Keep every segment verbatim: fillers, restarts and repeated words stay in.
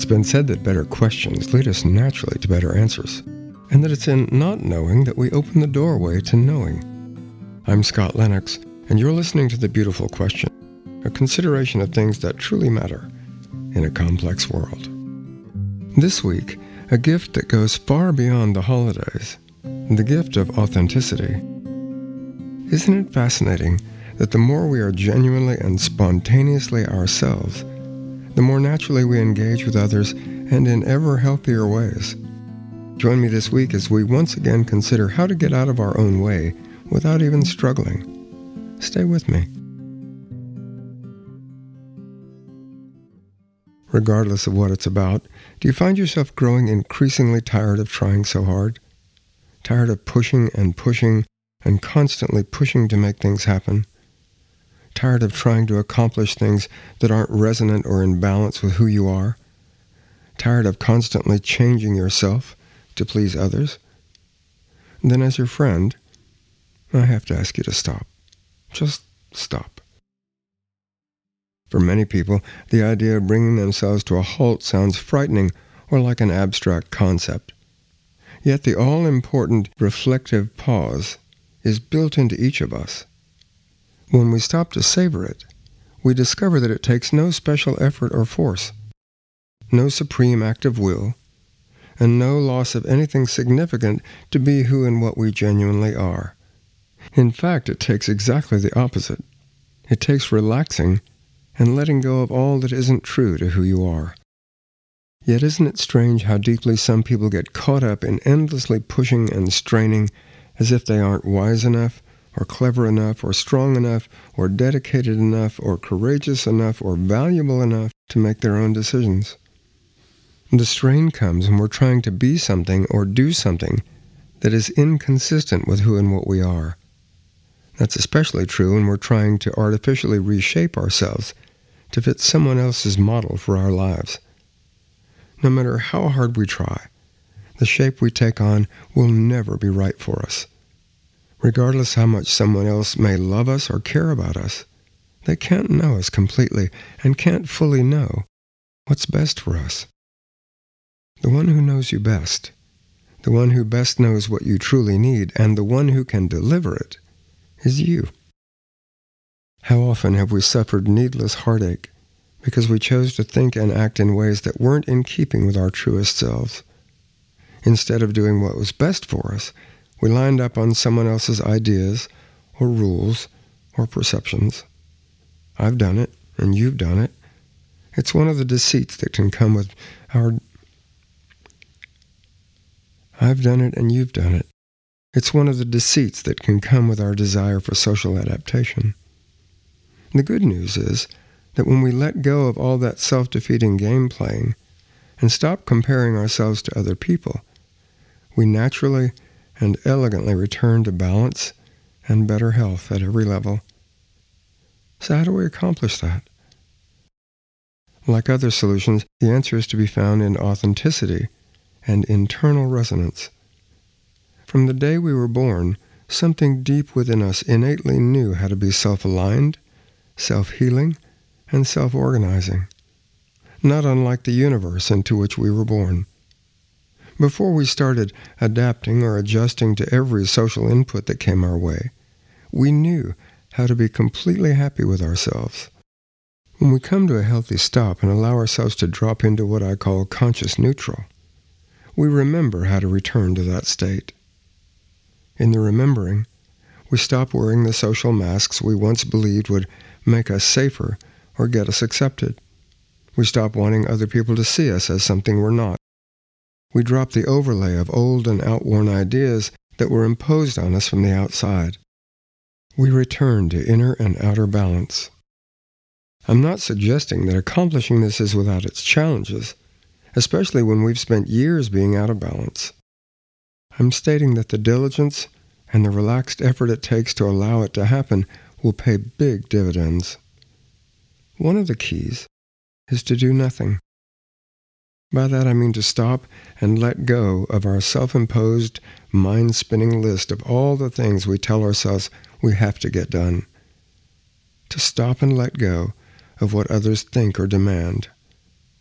been said that better questions lead us naturally to better answers, and that it's in not knowing that we open the doorway to knowing. I'm Scott Lennox, and you're listening to The Beautiful Question, a consideration of things that truly matter in a complex world. This week, a gift that goes far beyond the holidays, the gift of authenticity. Isn't it fascinating that the more we are genuinely and spontaneously ourselves, the more naturally we engage with others and in ever healthier ways? Join me this week as we once again consider how to get out of our own way without even struggling. Stay with me. Regardless of what it's about, do you find yourself growing increasingly tired of trying so hard? Tired of pushing and pushing and constantly pushing to make things happen? Tired of trying to accomplish things that aren't resonant or in balance with who you are? Tired of constantly changing yourself to please others? Then as your friend, I have to ask you to stop. Just stop. For many people, the idea of bringing themselves to a halt sounds frightening or like an abstract concept. Yet the all-important reflective pause is built into each of us. When we stop to savor it, we discover that it takes no special effort or force, no supreme act of will, and no loss of anything significant to be who and what we genuinely are. In fact, it takes exactly the opposite. It takes relaxing and letting go of all that isn't true to who you are. Yet isn't it strange how deeply some people get caught up in endlessly pushing and straining as if they aren't wise enough, or clever enough, or strong enough, or dedicated enough, or courageous enough, or valuable enough to make their own decisions? The strain comes when we're trying to be something or do something that is inconsistent with who and what we are. That's especially true when we're trying to artificially reshape ourselves to fit someone else's model for our lives. No matter how hard we try, the shape we take on will never be right for us. Regardless how much someone else may love us or care about us, they can't know us completely and can't fully know what's best for us. The one who knows you best, the one who best knows what you truly need, and the one who can deliver it is you. How often have we suffered needless heartache because we chose to think and act in ways that weren't in keeping with our truest selves? Instead of doing what was best for us, we lined up on someone else's ideas or rules or perceptions. I've done it, and you've done it. It's one of the deceits that can come with our... I've done it, and you've done it. It's one of the deceits that can come with our desire for social adaptation. The good news is that when we let go of all that self-defeating game playing and stop comparing ourselves to other people, we naturally and elegantly return to balance and better health at every level. So how do we accomplish that? Like other solutions, the answer is to be found in authenticity and internal resonance. From the day we were born, something deep within us innately knew how to be self-aligned, self-healing, and self-organizing, not unlike the universe into which we were born. Before we started adapting or adjusting to every social input that came our way, we knew how to be completely happy with ourselves. When we come to a healthy stop and allow ourselves to drop into what I call conscious neutral, we remember how to return to that state. In the remembering, we stop wearing the social masks we once believed would make us safer or get us accepted. We stop wanting other people to see us as something we're not. We drop the overlay of old and outworn ideas that were imposed on us from the outside. We return to inner and outer balance. I'm not suggesting that accomplishing this is without its challenges, especially when we've spent years being out of balance. I'm stating that the diligence and the relaxed effort it takes to allow it to happen will pay big dividends. One of the keys is to do nothing. By that I mean to stop and let go of our self-imposed, mind-spinning list of all the things we tell ourselves we have to get done. To stop and let go of what others think or demand.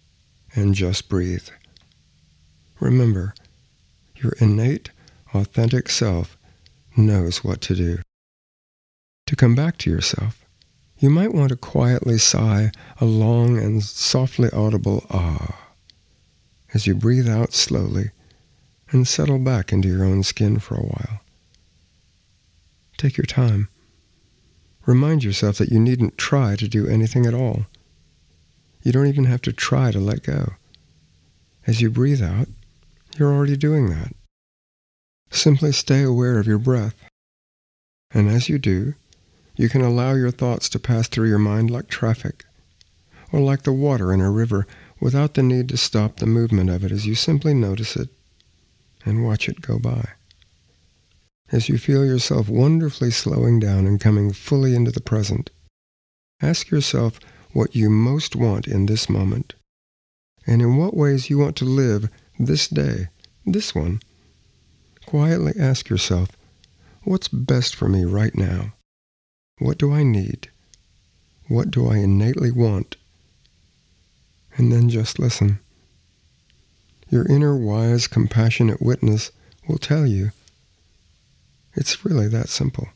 and just breathe. Remember, your innate, authentic self knows what to do. To come back to yourself, you might want to quietly sigh a long and softly audible ah as you breathe out slowly and settle back into your own skin for a while. Take your time. Remind yourself that you needn't try to do anything at all. You don't even have to try to let go. As you breathe out, you're already doing that. Simply stay aware of your breath. And as you do, you can allow your thoughts to pass through your mind like traffic, or like the water in a river, without the need to stop the movement of it as you simply notice it and watch it go by. As you feel yourself wonderfully slowing down and coming fully into the present, ask yourself what you most want in this moment, and in what ways you want to live this day, this one. Quietly ask yourself, what's best for me right now? What do I need? What do I innately want? And then just listen. Your inner wise, compassionate witness will tell you. It's really that simple.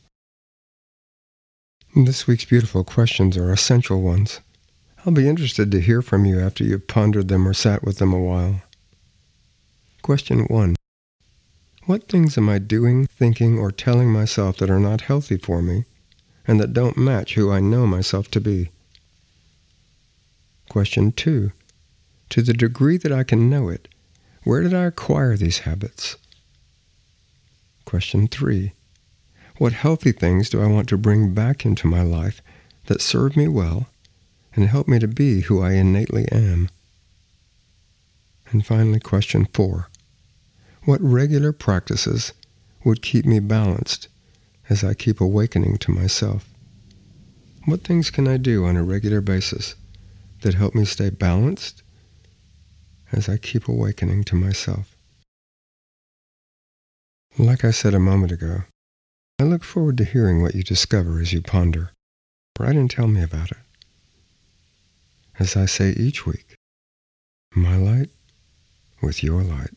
This week's beautiful questions are essential ones. I'll be interested to hear from you after you've pondered them or sat with them a while. Question one. What things am I doing, thinking, or telling myself that are not healthy for me and that don't match who I know myself to be? Question two. To the degree that I can know it, where did I acquire these habits? Question three. What healthy things do I want to bring back into my life that serve me well and help me to be who I innately am? And finally, question four. What regular practices would keep me balanced as I keep awakening to myself? What things can I do on a regular basis that help me stay balanced as I keep awakening to myself? Like I said a moment ago, I look forward to hearing what you discover as you ponder. Write and tell me about it. As I say each week, my light with your light.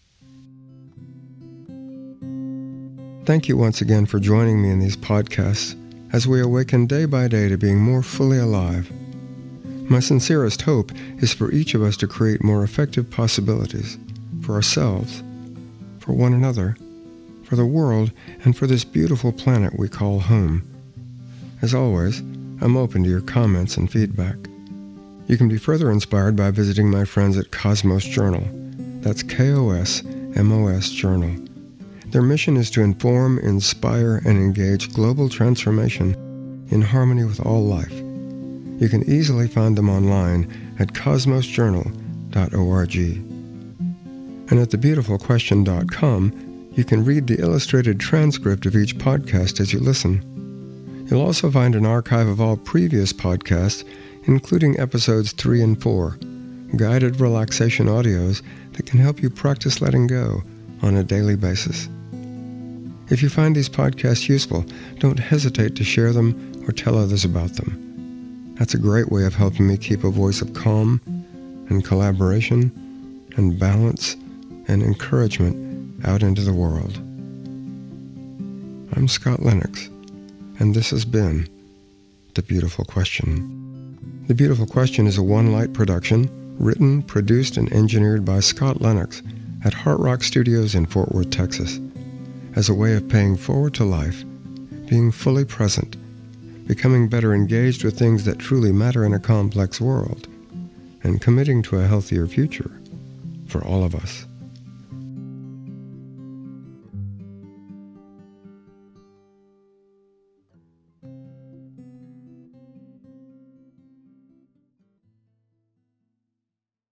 Thank you once again for joining me in these podcasts as we awaken day by day to being more fully alive. My sincerest hope is for each of us to create more effective possibilities for ourselves, for one another, for the world, and for this beautiful planet we call home. As always, I'm open to your comments and feedback. You can be further inspired by visiting my friends at Cosmos Journal. That's K O S M O S Journal. Their mission is to inform, inspire, and engage global transformation in harmony with all life. You can easily find them online at cosmos journal dot org. And at the beautiful question dot com, you can read the illustrated transcript of each podcast as you listen. You'll also find an archive of all previous podcasts, including episodes three and four, guided relaxation audios that can help you practice letting go on a daily basis. If you find these podcasts useful, don't hesitate to share them or tell others about them. That's a great way of helping me keep a voice of calm and collaboration and balance and encouragement out into the world. I'm Scott Lennox, and this has been The Beautiful Question. The Beautiful Question is a One Light production, written, produced, and engineered by Scott Lennox at Heart Rock Studios in Fort Worth, Texas, as a way of paying forward to life, being fully present, becoming better engaged with things that truly matter in a complex world, and committing to a healthier future for all of us.